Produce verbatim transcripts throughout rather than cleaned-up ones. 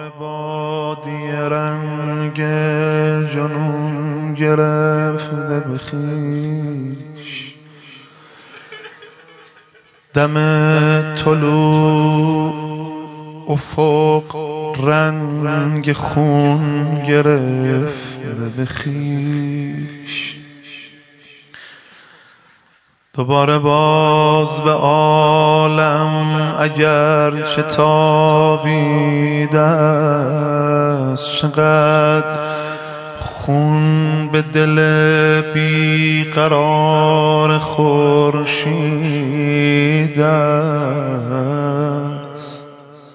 بهار بادی رنگ جنون گرفته به خویش، دم طلوع افق رنگ خون گرفته به خویش. دوباره باز به عالم اگر چه تابیده است، چقدر خون به دل بیقرار خورشید است.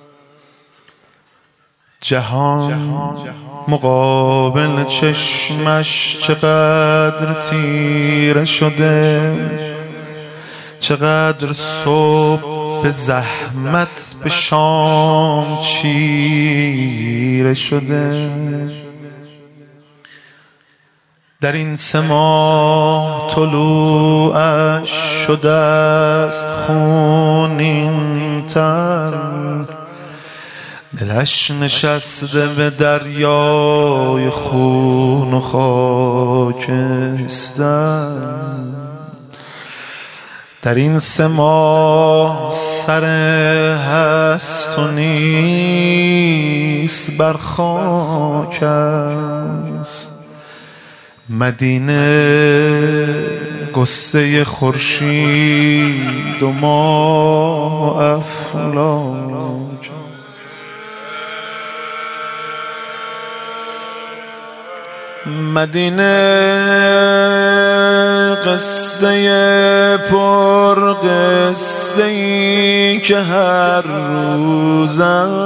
جهان مقابل چشمش چقدر تیره شده، چقدر صبح به زحمت به شام چیره شده. در این سه ماه طلوعش شده است خونین تن، دلش نشسته به دریای خون و خاکستر. در این سه ماه سر هست و نیست بر خاک است. مدینه گسته خورشید و ما افلاک. مدینه قصه پر قصه ای که هر روز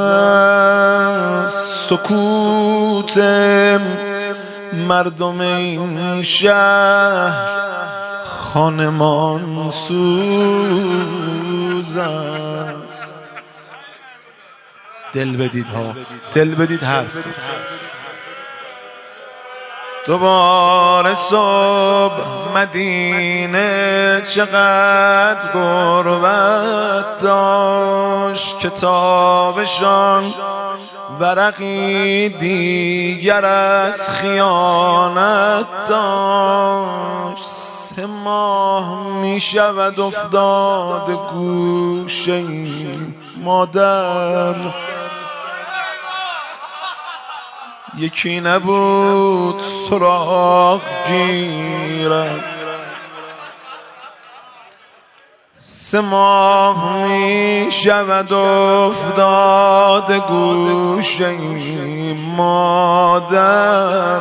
است. سکوت مردم این شهر خانمان سوز است. دل بدید ها، دل بدید حرف دید. دوباره صبح مدینه چقدر غربت داشت، کتابشان ورقی دیگر از خیانت داشت. سه ماه می شود افتاد گوشه مادر، یکی نبود سراغ گیرد. سه ماه می شود افتاد گوشه مادر،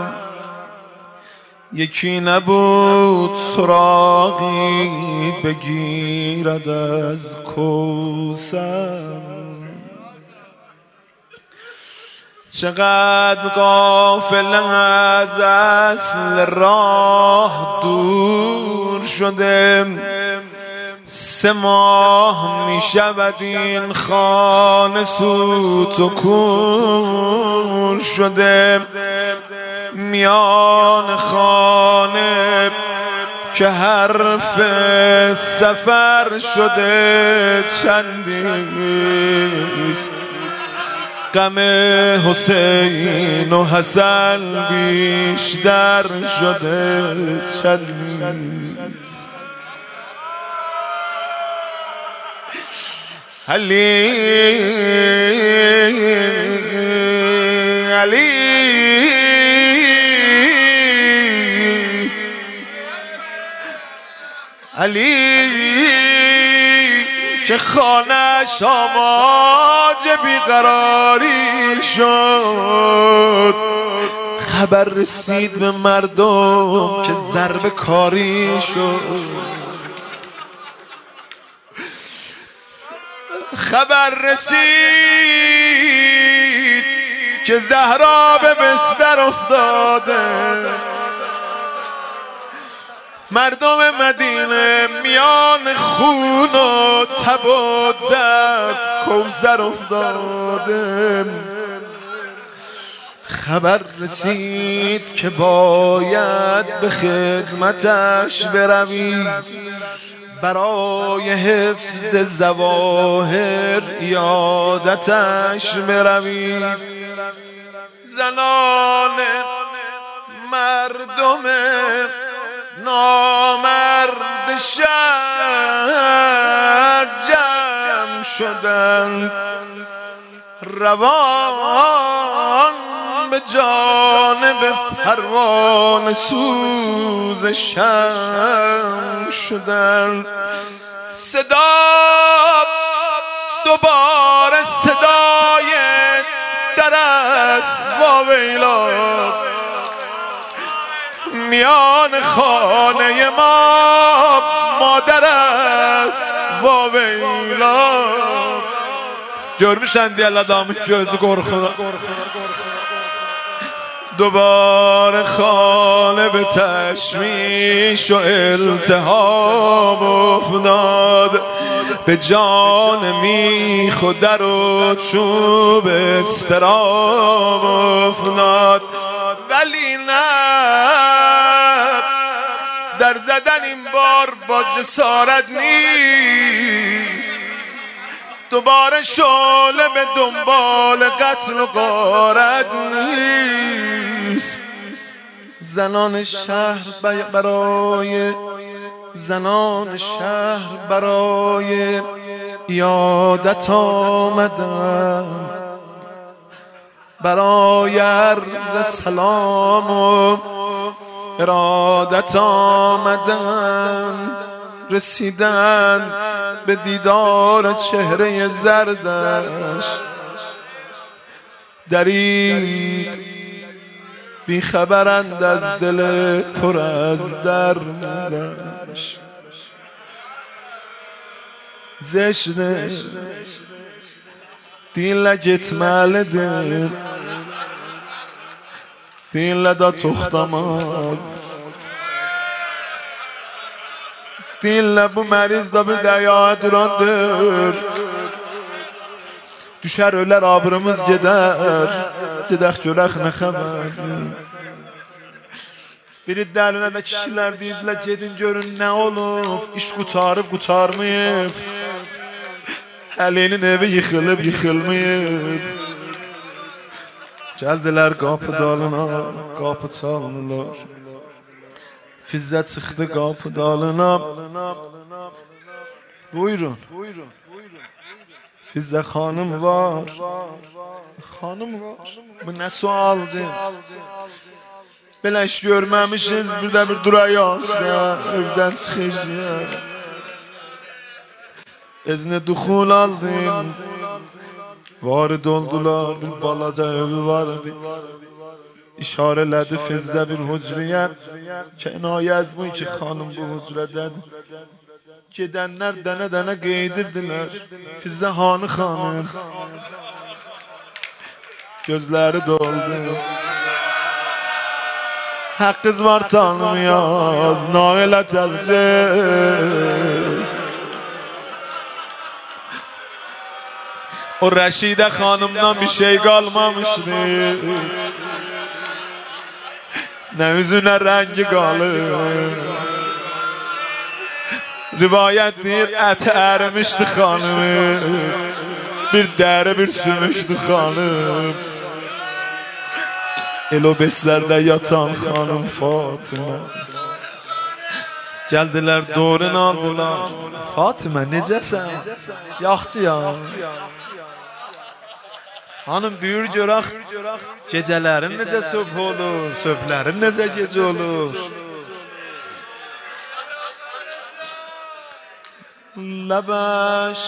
یکی نبود سراغی بگیرد از کوثر. چقدر غافل از اصل راه دور شده. سه ماه می شود این خانه سوت و کور شده. میان خانه که حرف سفر شده چندیست. غم حسین و حسن بیشتر شده چندیست. علی علی علی که خانه‌اش آماج بیقراری شد. خبر رسید به مردم که ضربه کاری شد. خبر رسید که زهرا به بستر افتاده. مردم مدینه میان خون و تب و درد کوثر افتاده. خبر رسید که باید به خدمتش بروید. برای حفظ زواهر یادتش بروید. زنان مردم نامرد شهر جمع شدند، روان به جانب پروانه سوز شمع شدند. صدا دوباره صدای در است واویلا، میان خانه ما مادر است واویلا. Görmüşsən deyəl adamın gözü qorxuda. دوباره خانه به تشویش و التهاب افتاد، به جان میخ و در و چوب اضطراب افتاد. ولی نه، در زدن این بار با جسارت نیست، دوباره شعله به دنبال قتل و غارت نیست. زنان شهر برای زنان شهر برای یادت آمدند، برای عرض سلام و ارادت آمدند. رسیدند به دیدار چهره زردش، دریغ بیخبرند از دل پر از درمندش. زشته dinle gitmelidir, dinle de toxtamaz. Dinle bu meriz da bir dünyaya durandır. Düşer öler abrımız gider, gidək görək nə xəbər. Biri dəlinə də kişilər deyirlər, gedin görün nə olub, iş qutarıb qutarmayıb, Əlinin evi yıxılıb yıxılmayıb. Gəldilər qapı dalına, qapı çalınırlar. Fizzə çıxdı qapı dalına. Buyurun. Fizzə xanım var. Xanım var. Bu nə sualdır? Belə iş görməmişiz, bir də bir durayaq, evdən çıxış deyə. İzni duxul aldın, varid oldular, bir balaca evi vardı. İşarələdi Fizzə bir hücriyə, kənayə az bu ki xanım bu hücrədədir. Gedənlər dənə-dənə qeydirdilər, Fizzə hanı xanım, gözləri doldu. Haqqız var tanımıyaz, nailə təlcəz. O Rəşidə xanımdan bir şey qalmamışdı, nə üzünə rəngi qalır. Rivayət deyir, əti ərimişdi xanımı, bir dəri bir sümüşdü xanım. Elobeslərdə yatan xanım Fatimə. Gəldilər doğrun aldılar. Fatimə necəsən? Yaxçıyam. Hanım buyur görək, gecələrin necə söbh olur, söbhlərin necə gecə olur. Ləbəş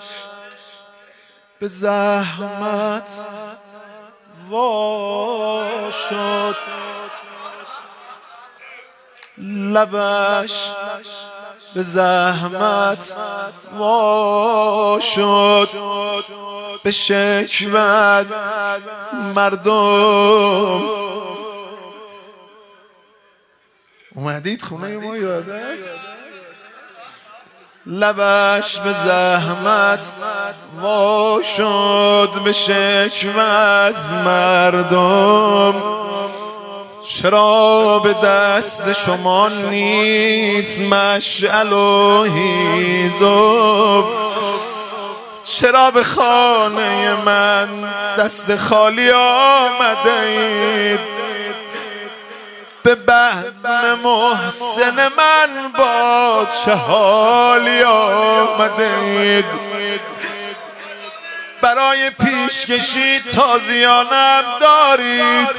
به زحمت وا شد، لبش به زحمت وا شد، به شکوه از مردم. اومدید خونه ما ایرادت؟ لبش به زحمت وا شد، به شکوه از مردم. چرا به دست شما نیست مشعل و هیزم؟ چرا به خانه من دست خالی آمده اید؟ به بزم محسن من با چه حالی آمده اید؟ برای پیشکشی تازیانم دارید،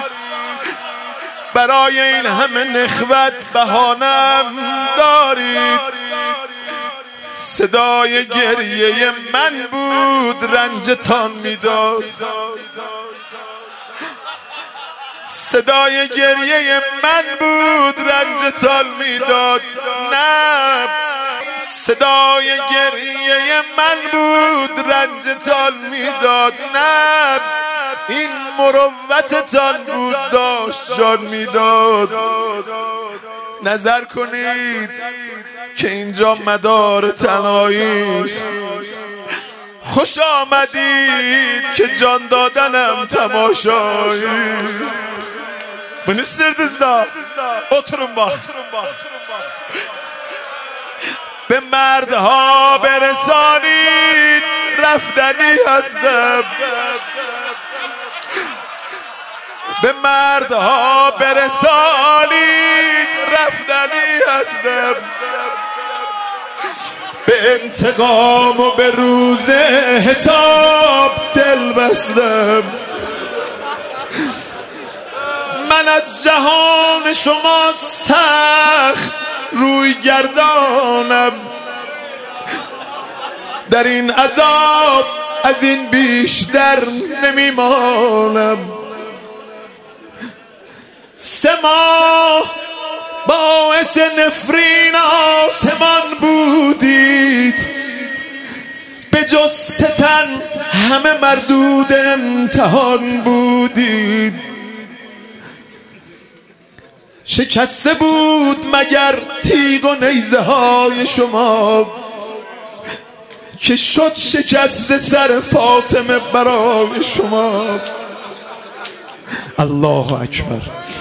برای این همه نخوت بهانم دارید. صدای گریه من بود رنجتان میداد، صدای گریه من بود رنجتان میداد. نه، صدای گریه من بود رنجتان میداد. نه، این مروتتان بود داشت جان میداد. نظر کنید که اینجا مدار تنهایی است. خوش آمدید که جان دادنم تماشایی است. Bunu istirdiniz da oturun bak. به مردها برسانید رفتنی هستم، به مردها برسانید رفتنی هستم. به انتقام و به روز حساب دل بستم. من از جهان شما سخت روی گردانم، در این عذاب از این بیشتر نمیمانم. سه ماه باعث نفرین آسمان بودید، به جز ستن همه مردود امتحان بودید. شکسته بود مگر تیغ و نیزه های شما که شد شکست سر فاطمه برای شما. الله اکبر.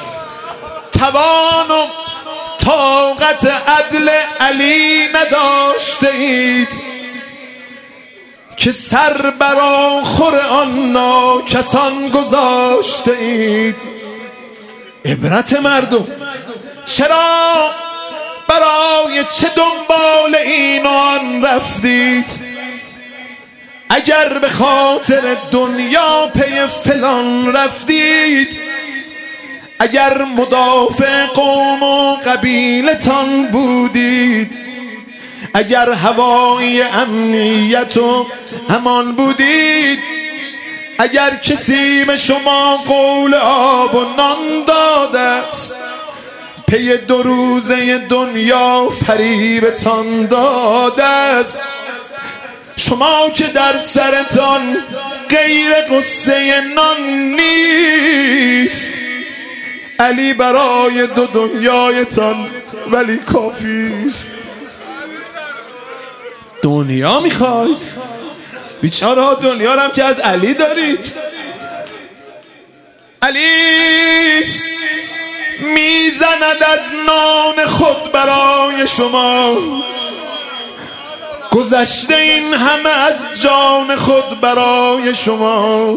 توان و طاقت عدل علی نداشته اید که سر بر آخر آن ناکسان گذاشته اید. عبرت مردم، چرا برای چه دنبال این و آن رفتید؟ اگر به خاطر دنیا پی فلان رفتید، اگر مدافع قوم و قبیلتان بودید، اگر هوای امنیت و امان بودید، اگر کسی به شما قول آب و نان داده است، پی دو روزه دنیا فریبتان داده است، شما که در سرتان غیر قصه نان نیست، علی برای دو دنیایتان ولی کافی است. دنیا میخواید؟ بیچاره دنیا رو هم که از علی دارید. علیست میزند از نان خود برای شما، گذشته این همه از جان خود برای شما.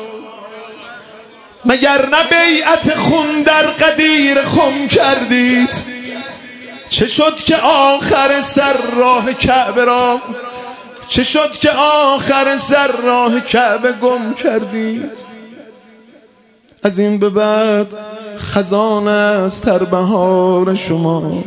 مگر نه بیعت خون در قدیر خم کردید؟ چه شد که آخر سر راه کعبه را، چه شد که آخر سر راه کعبه گم کردید؟ از این به بعد خزان است هر بهار شما،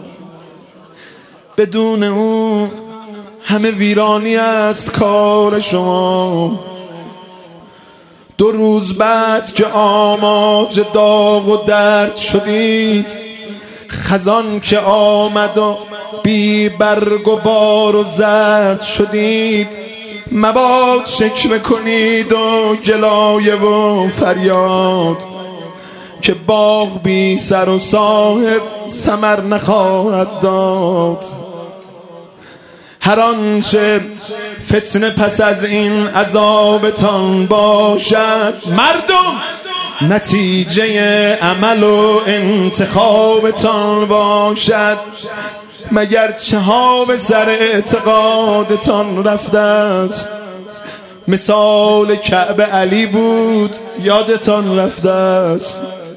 بدون اون همه ویرانی است کار شما. دو روز بعد که آماج داغ و درد شدید، خزان که آمد و بی برگ و بار و زرد شدید، مباد شکوه کنید و گلایه و فریاد که باغ بی سر و صاحب ثمر نخواهد داد. هر آنچه فتنه پس از این عذابتان باشد، مردم نتیجه عمل و انتخابتان باشد، مگر چه ها به سر اعتقادتان رفته است. مثال کعبه علی بود یادتان رفته است،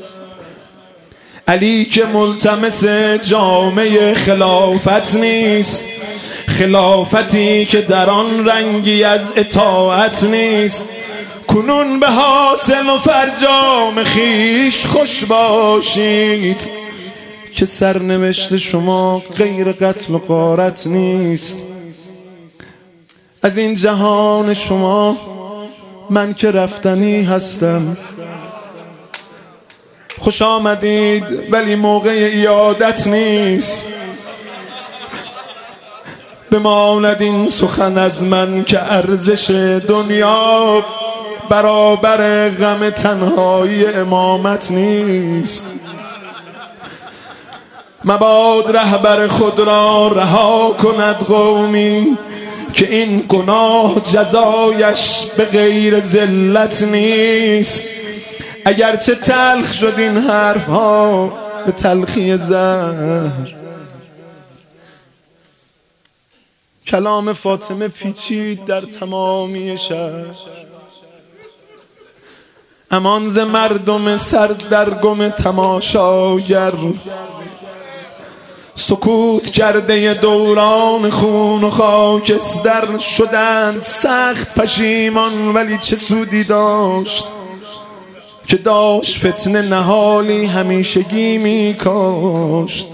علی که ملتمس جامعه خلافت نیست، خلافتی که در آن رنگی از اطاعت نیست. کنون به حاصل و فرجام خیش خوش باشید که سرنوشت شما غیر قتل و غارت نیست. از این جهان شما من که رفتنی هستم، خوش آمدید ولی موقع ایادت نیست. بماند این سخن از من که ارزش دنیا برابر غم تنهایی امامت نیست. مباد رهبر خود را رها کند قومی که این گناه جزایش به غیر ذلت نیست. اگرچه تلخ شد این حرف ها به تلخی زهر، کلام فاطمه پیچید در تمامی شهر. امان ز مردم سردرگم تماشاگر، سکوت کرده دوران خون و خاکستر شدند سخت پشیمان. ولی چه سودی داشت که داشت فتنه نهالی همیشگی می کاشت.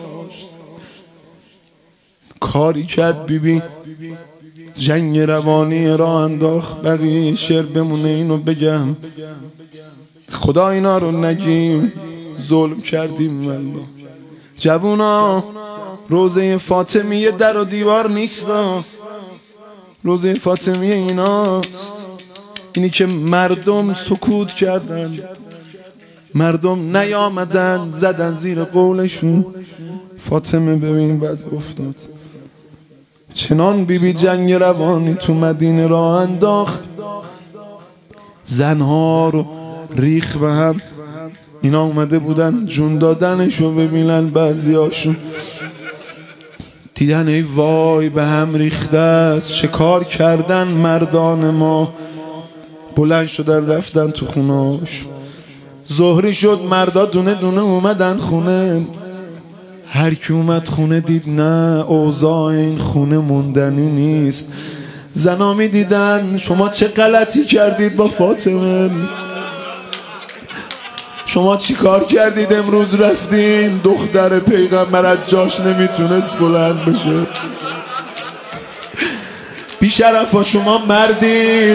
کاری کرد بیبی بی جنگ روانی را انداخت. بقیه شعر بمونه اینو بگم، خدا اینا رو نگیم، ظلم کردیم. ولی جوونا، روزه فاطمیه در و دیوار نیست، روزه فاطمیه ایناست. اینی که مردم سکوت کردن، مردم نیامدن زدن زیر قولشون. فاطمه ببین باز افتاد. چنان بیبی بی جنگ روانی تو مدینه را انداخت، زنها رو ریخ به هم. اینا اومده بودن جون دادنشو ببینن، بعضی هاشون دیدن ای وای به هم ریخته است. چه کار کردن مردان ما؟ بلند شدن رفتن تو خونهاش. ظهری شد مردا دونه دونه اومدن خونه. هر کی اومد خونه دید نه، اوضاع این خونه موندنی نیست. زنا می دیدن شما چه غلطی کردید با فاطمه، شما چی کار کردید امروز رفتین دختر پیغمبر از جاش نمیتونست بلند بشه. بیشرفا شما مردید.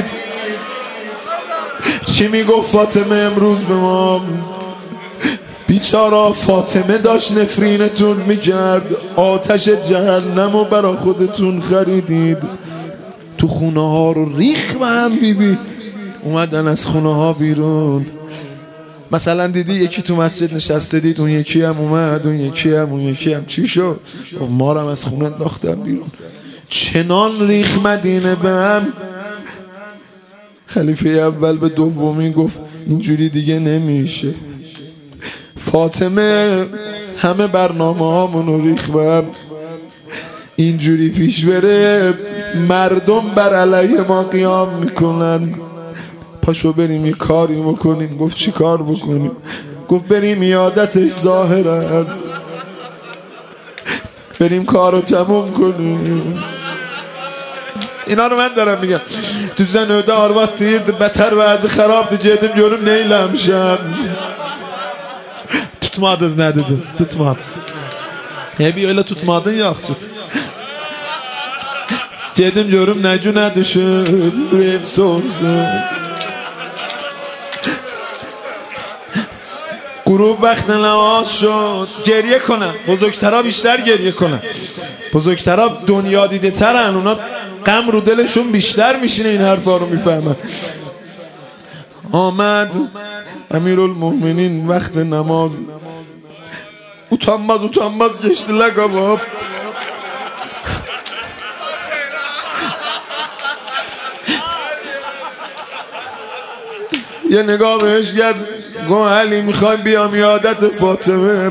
چی میگفت فاطمه امروز به ما؟ بیچارا فاطمه داشت نفرینتون میکرد، آتش جهنم رو برا خودتون خریدید. تو خونه ها رو ریخ به هم بیبی اومدن از خونه ها بیرون. مثلا دیدی یکی تو مسجد نشسته، دید اون یکی هم اومد، اون یکی هم اون یکی هم چی شد؟ ما رو هم از خونه انداختن بیرون. چنان ریخ مدینه به هم. خلیفه اول به دومی گفت اینجوری دیگه نمیشه. فاطمه همه برنامه هامونو ریخ به هم. اینجوری پیش بره مردم بر علیه ما قیام میکنن. پاشو بریم یه کاری بکنیم. گفت چی کار بکنیم؟ گفت بریم ایادتش ظاهرا، بریم کارو تموم کنیم. اینا رو من دارم میگم. تو زن دار وقت یرد beter وضع خراب dedim görüm neylemişim. Tutmadınız ne dedim? Tutmadınız. Hebi öyle tutmadın yaxşıdır. Dedim görüm ne günə düşür, ürəyim soğusun. غروب وقت نماز شد. گریه کنن، بزرگترها بیشتر گریه کنن. بزرگترها دنیا دیده ترن، اونا غم رو دلشون بیشتر میشینه این حرفا رو میفهمن. آمد امیرالمؤمنین وقت نماز. utanmaz utanmaz geçtiler kabab. یه نگاه بهش کرد گفت علی میخوایم بیام یادت فاطمه.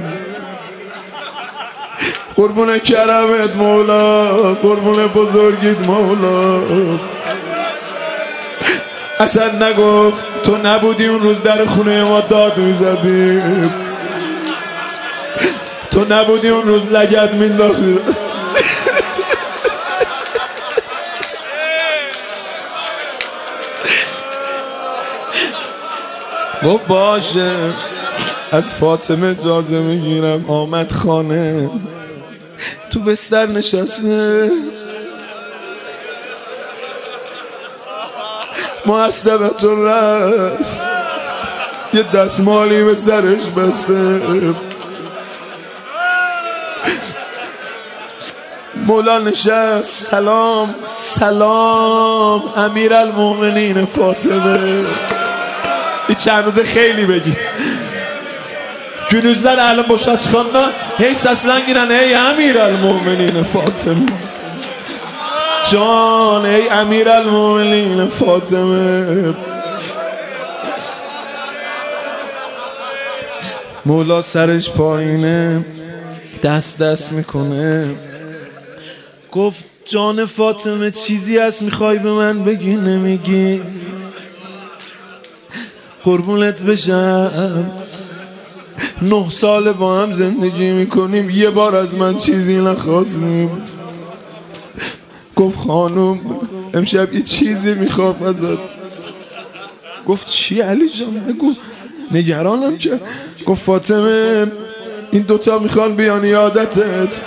قربون کرمت مولا، قربون بزرگیت مولا. اصلا نگفت تو نبودی اون روز در خونه ما داد میزدی، تو نبودی اون روز لگد مینداختی. گفت باشه از فاطمه اجازه میگیرم. آمد خانه، تو بستر نشسته، معصبتون رست، یه دستمالی به سرش بسته. مولا نشست، سلام سلام امیرالمومنین فاطمه. این چند روزه خیلی بگید günüzler elim boşa çıkanda hey seslengiren ey emiralmu'minin Fatıma. Can ey emiralmu'minin Fatıma. مولا سرش پایینه، دست دست میکنه. گفت جان فاطمه چیزی هست میخوای به من بگی نمیگی؟ قربونت بشم، نه سال با هم زندگی میکنیم، یه بار از من چیزی نخواستیم. گفت خانم امشب یه چیزی میخوام ازت. گفت چی علی جان بگو، نگرانم که. گفت فاطمه این دوتا میخوان بیان یادتت.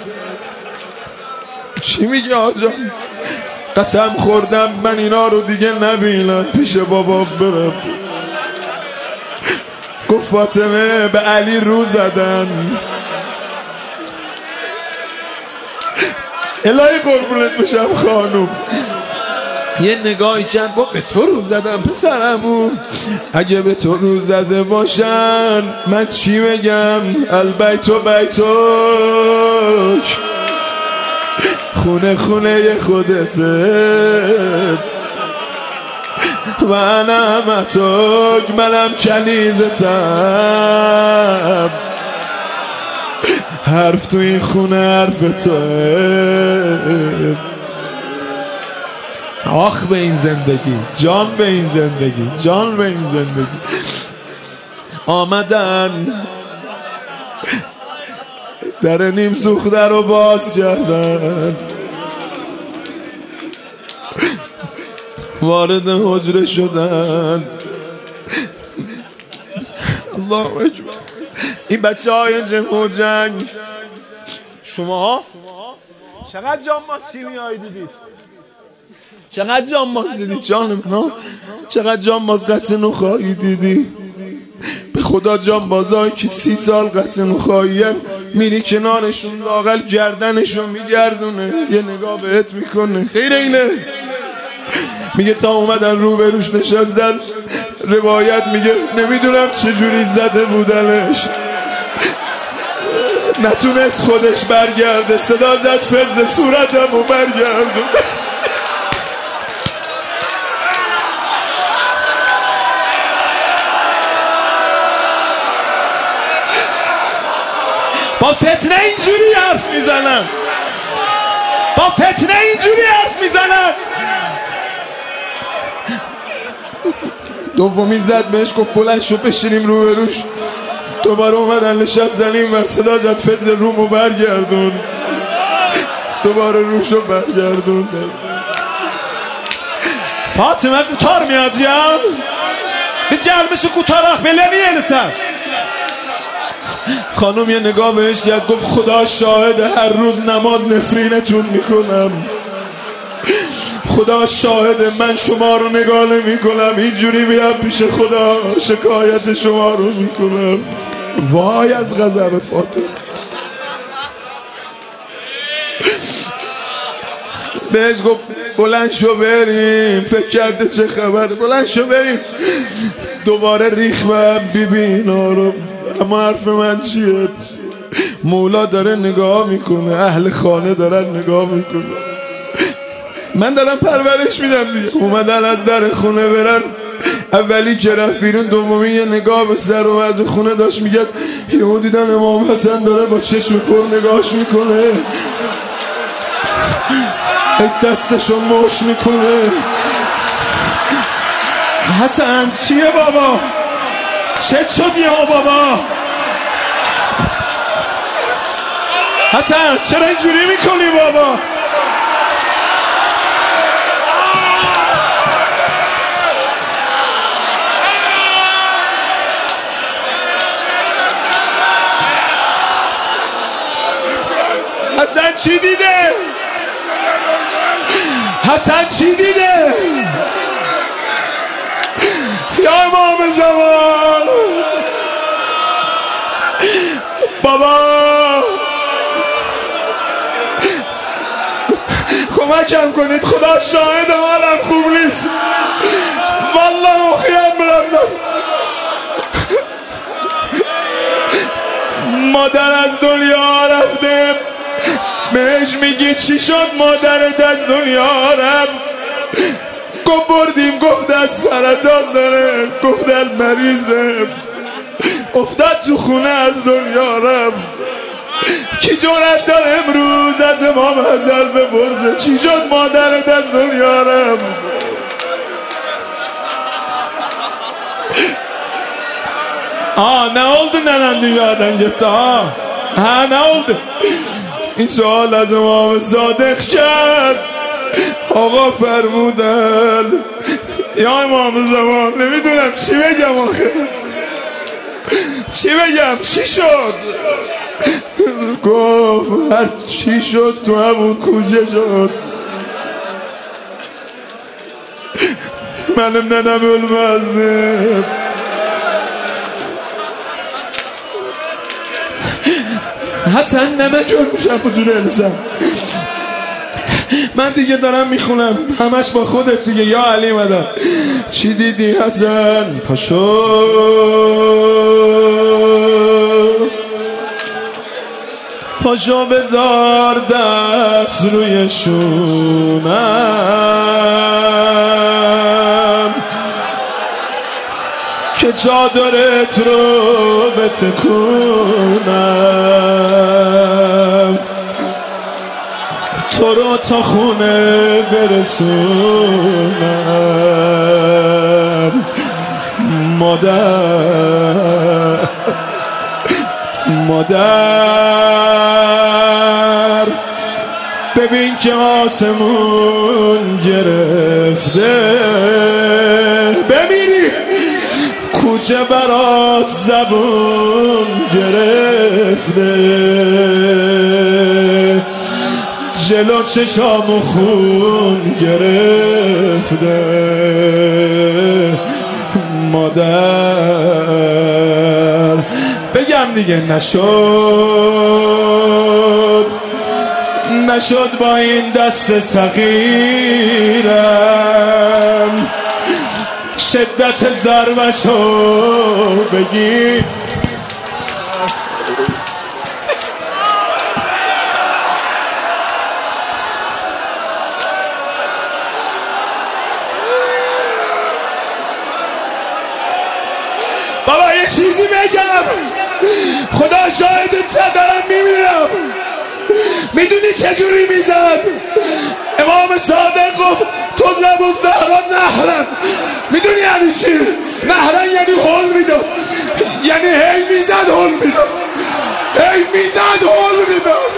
چی میگی آجا؟ قسم خوردم من اینا رو دیگه نبینم، پیش بابا برم. گفت فاطمه به علی رو زدن. الهی قربونت بشم خانوم. یه نگاهی کرد گفت به تو رو زدم پسرمو. اگه به تو رو زده باشن من چی بگم؟ البیت و بیتوک، خونه خونه خودته. و نعمتک منم کنیزتم. حرف تو این خونه حرف توه. آخ به این زندگی، جان به این زندگی، جان به این زندگی. آمدن در نیم سوخته رو باز کردن، وارد حجره شدن. الله اکبر. این بچه های جمهور جنگ، شما چقدر جانباز تیمی هایی دیدید؟ چقدر جانباز دیدید؟ جان من چقدر جانباز قطع نخواهی دیدی؟ به خدا جانبازایی که سی سال قطع نخواهی هم میری کنارشون لااقل گردنشون میگردونه، یه نگاه بهت میکنه خیر اینه. میگه تا اومدن رو به روش نشستن، روایت میگه نمیدونم چجوری زده بودنش، نتونست خودش برگرده، صدا زد فز صورتمو برگرده. با فتنه اینجوری حرف میزنن، با فتنه اینجوری حرف میزنن. دومی زد بهش گفت بلند شو بشینیم رو به روش. دوباره اومدن نشستن این ور، صدا زد فز رومو برگردون. دوباره روشو برگردون. Fatıma kurtarmayacağım. Biz gelmişik kurtarak belediye sen. خانم یه نگاه بهش کرد گفت خدا شاهده هر روز نماز نفرینتون میکنم. خدا شاهده من شما رو نگاه نمی کنم، اینجوری میرم پیش خدا شکایت شما رو میکنم. وای از غضب فاطمه. بهش گفت بلند شو بریم، فکر کرده چه خبره، بلند شو بریم. دوباره ریختم بیبینا رو. اما حرف من چیه؟ مولا داره نگاه میکنه، اهل خانه دارن نگاه میکنه، من دارم پرورش میدم دیگه. اومدن از در خونه برن، اولی که رفت بیرون، دومی یه نگاه به سر و از خونه داشت میگه یهو دیدن امام حسن داره با چشم پر نگاهش میکنه، دستشو مش میکنه. حسن چیه بابا؟ چه شد یا بابا؟ حسن چرا اینجوری میکنی بابا؟ حسن چی دیده؟ حسن چی دیده؟ یا امام زمان بابا کمکم کنید، خدا شاهد حالم خوب نیست والله مخیم برندم. مادر از دنیا رفته، بهش میگی چی شد مادرت از دنیا رفت؟ گفت بردیم، گفت از سرطان داره، گفت از مریضه، افتاد تو خونه از دنیا رفت. کی جرأت داره امروز از امام حسن بپرسه چی شد مادرت از دنیا رفت؟ آه نه oldu nenen dünyadan gitti ha ha ne oldu؟ این سوال از امام صادق کرد. آقا فرمودن یا امام زمان نمیدونم چی بگم آخه، چی بگم؟ چی شد؟ گفت هر چی شد تو همون کوچه شد. منم ننم المزنب حسن نمه جور میشم حضور انسان. من دیگه دارم میخونم همش با خودت دیگه. یا علی مدن چی دیدی حسن؟ پاشو پاشو بذار دست روی شونم که چادرت رو بتکونم، تو رو تا خونه برسونم. مادر مادر ببین که آسمون گرفته، ببینی کوچه برات زبون گرفته، جلو چشامو خون گرفته. مادر بگم دیگه نشد نشد با این دست صغیرم شدت ضربشو بگی. بابا یه چیزی بگم، خدا شاهد چه دارم میمیرم. میدونی چجوری میزد؟ امام صادق گفت تو زبون زهرا نهرن. میدونی یعنی چی؟ نهرن یعنی هول میداد، یعنی هی میزد هول میداد، هی میزد هول میداد.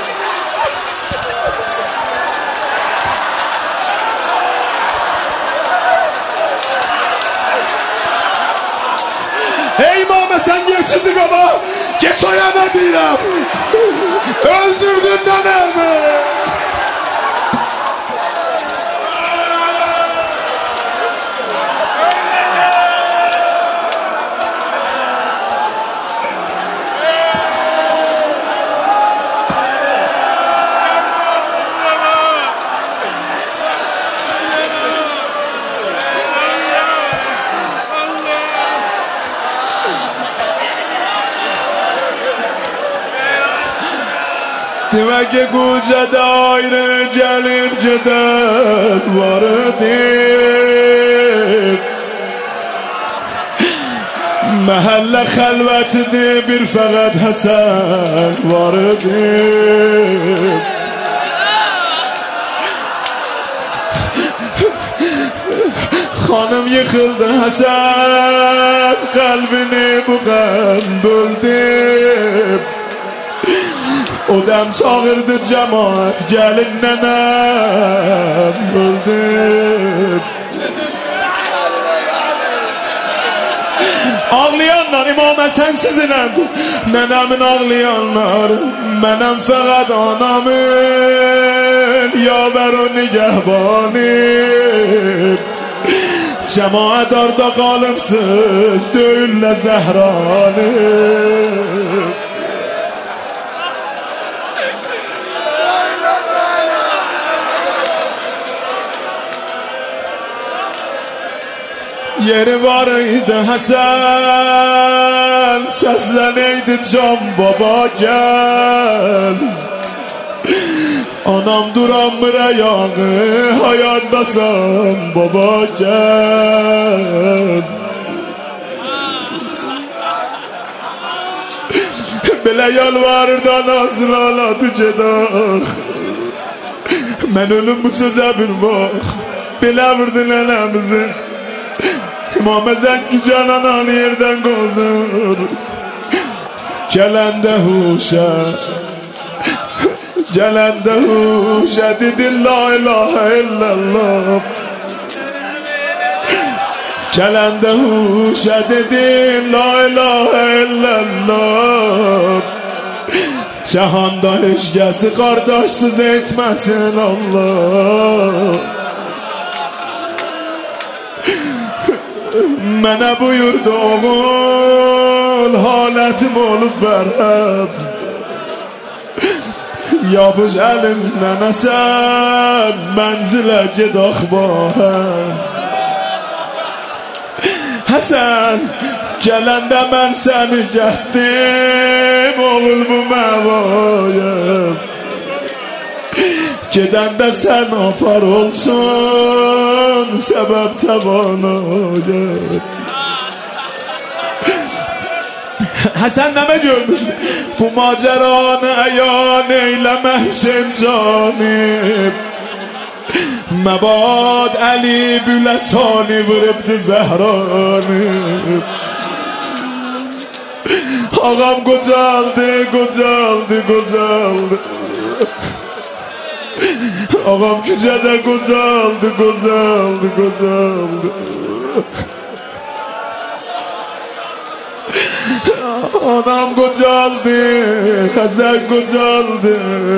Ey Muhammed sen geçirdik ama geç o yana değilim. Öldürdün nenemi. Demek ki koca daire gelip giden vardır. محل خلوت ده بیر فقط حسن وارده خانم yıkıldı Hasan kalbini bu kan böldü Odam çağırdı cemaat gelin nenem öldü Ağlayanlar İmam Hasan sizinle Nenemin ağlayanlar Benim fakat anamın Yaver o nigehbanım Cemaat orada kalıpsız Döyünle Zehranım Yeri varıydı Hasan Sesleneydi can baba gel Anam duran mıra yağı Hayatdasan baba gel Bile yalvarırdan azlaladı cedah Men ölüm bu söze bir bak Bile vurdun enemizin İmam Hasan gücen anan yerden gozur Gelende huşa Gelende huşa Dedi la ilahe illallah Gelende huşa Dedi la ilahe illallah Cahanda eşkesi kardeşsiz etmesin Allah Mənə buyurdu oğul Halətim olub bərhəm Yapış əlimdən əsən Mənzilə gedək bahəm Həsən Gələndə mən səni gətdim Oğul bu məvayəm Gedəndə sən afar olsun Səbəb təbanayım Həsən nəmə görmüşdü Bu maceranı əyan eyləmə Hüseyin canım Məbad Əli Büləsani vurubdu Zəhranım Ağam qocaldı, qocaldı, qocaldı Ağam küçədə qocaldı, qocaldı, qocaldı Anam qocaldı, Hasan qocaldı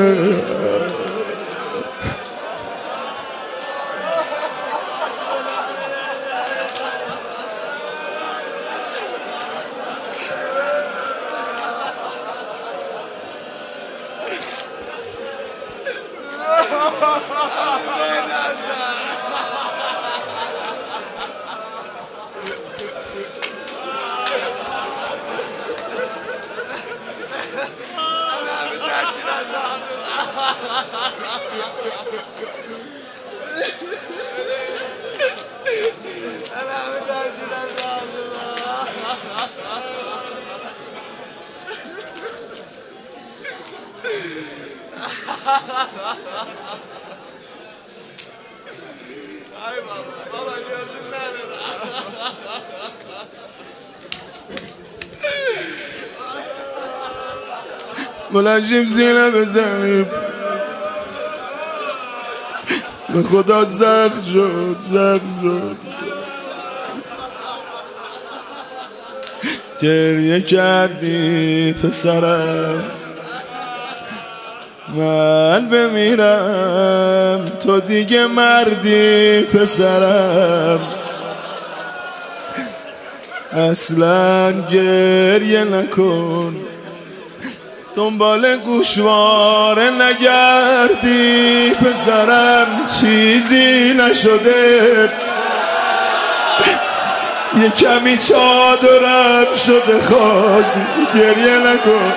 Ay baba, baba gözün nerede? بلنشیم سینه بزنیم به خدا زخم شد زخم شد گریه کردی پسرم من بمیرم تو دیگه مردی پسرم اصلا گریه نکن دنبال گوشواره نگردی پسرم چیزی نشده یه کمی چادرم شده خاک گریه نکن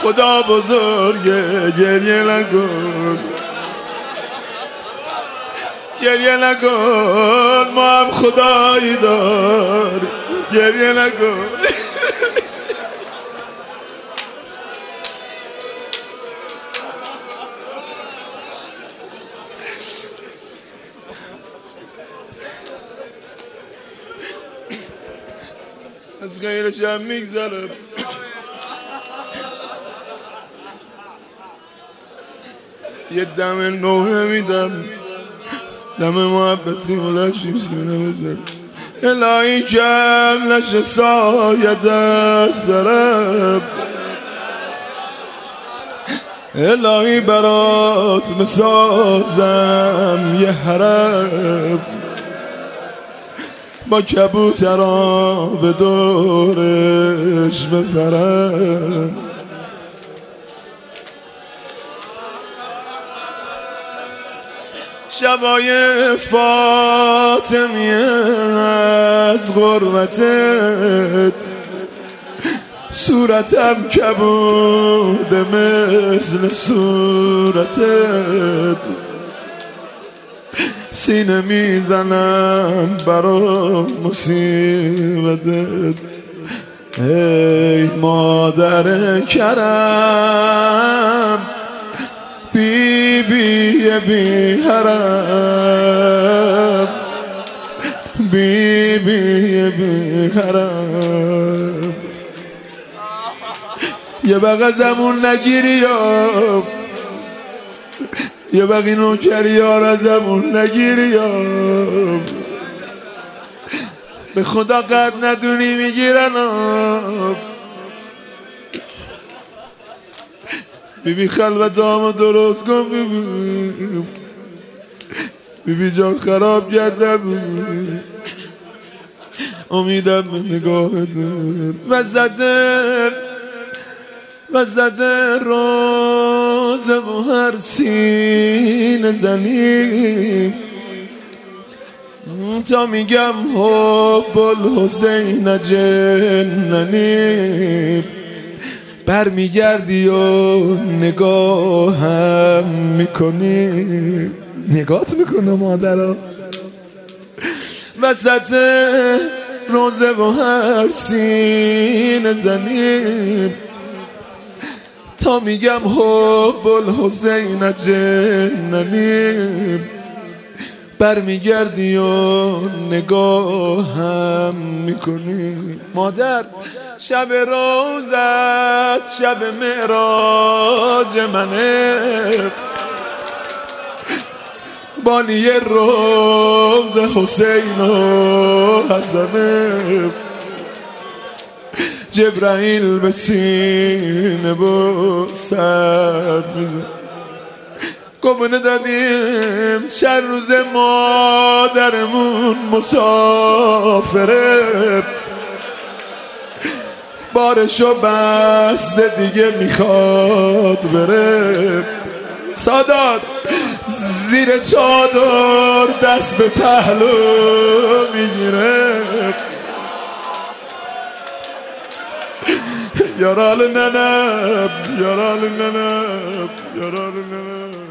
خدا بزرگه گریه نکن گریه نکن ما هم خدایی دار گریه نکن از غیرش هم میگذرم یه دم نوه میدم دم محبتی ملاشیم سینه بزن الهی کم نشه سایت از سرم الهی برات مسازم یه حرم با کبوترا به دورش بپرم شبای فاطمی از غربتت صورتم کبوده مثل صورتت سینه میزنم برا مصیبتت ای مادر کرم بی بی بی حرم بی بی بی حرم یه بقیه زمون نگیری یا یه بقیه نوکری ها را زمون نگیری یا به خدا قد ندونی میگیرن بیبی خلوت آمو درست کن بیبی بیبی جان خراب کردم امیدم به نگاهت وسط وسط روز و هر سینه زنیم تا میگم حب الحسین جننی بر میگردی و نگاهم میکنی نگات میکنه مادرها وسط روزه و هر سینه زنیم تا میگم حب الحسین جننی بر میگردی و نگاهم میکنی مادر شب روزت شب معراج منه بانی روز حسین و حسنه جبرائیل به سینه و سر میزن قبونه دادیم چند روز مادرمون مسافره بارشو بسته دیگه میخواد بره سادات زیر چادر دست به پهلو میگیره یارال ننب یارال ننب یارال ننب